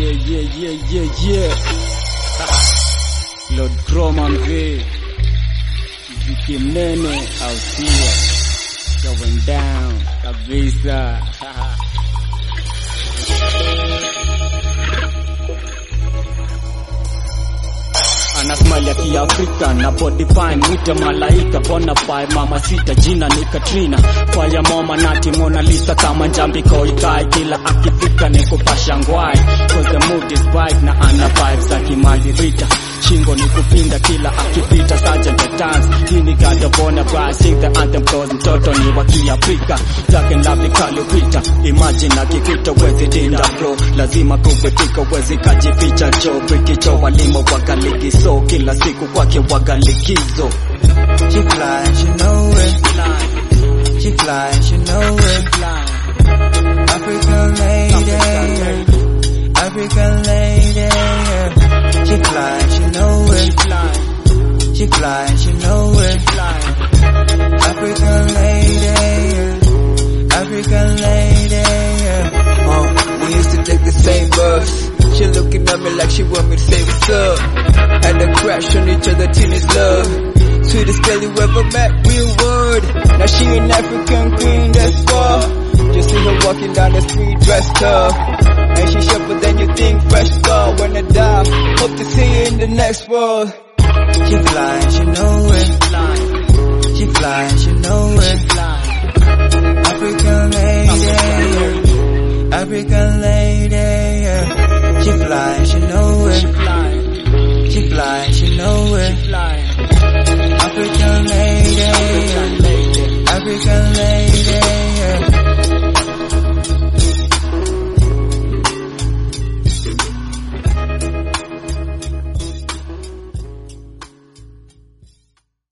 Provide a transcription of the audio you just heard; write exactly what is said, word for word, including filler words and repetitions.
Yeah, yeah, yeah, yeah, yeah. Lord Chroma mzee, mziki mnene au sio? Going down kabisa. Ana smile ya Kiafrika na body fine, mwite malaika bona pai mama sita, jina ni Katrina. Fire mama nati Mona Lisa, kama njambi koikai kila akifika niko pashangwai. Cause the mood is bright na ana vibes za Kimali Rita. Shingo ni kupinda kila akipita, Sergeant the dance. Hini gada bona bra, sing the anthem cause mtoto ni wa Kiafrika. Dark and lovely kalupita, imagine akikuita wezi dinda bro. Lazima kubetika wezi kajificha jo. Brikicho walimo wakaliki so, kila siku kwake wagalikizo. She fly, she know it. She fly, she know it. African lady, African lady. She fly, she know it. She fly, she know it. African lady, African lady. Oh, we used to take the same bus. She looking at me like she want me to say what's up. And the crash on each other till it's love. Sweetest girl you ever met, real word. Now she an African queen, that's far. Just see her walking down the street dressed up. And she sharper than you think, fresh star. When I die, hope to see you in the next world. She fly, she know it. She fly, she know it. African lady,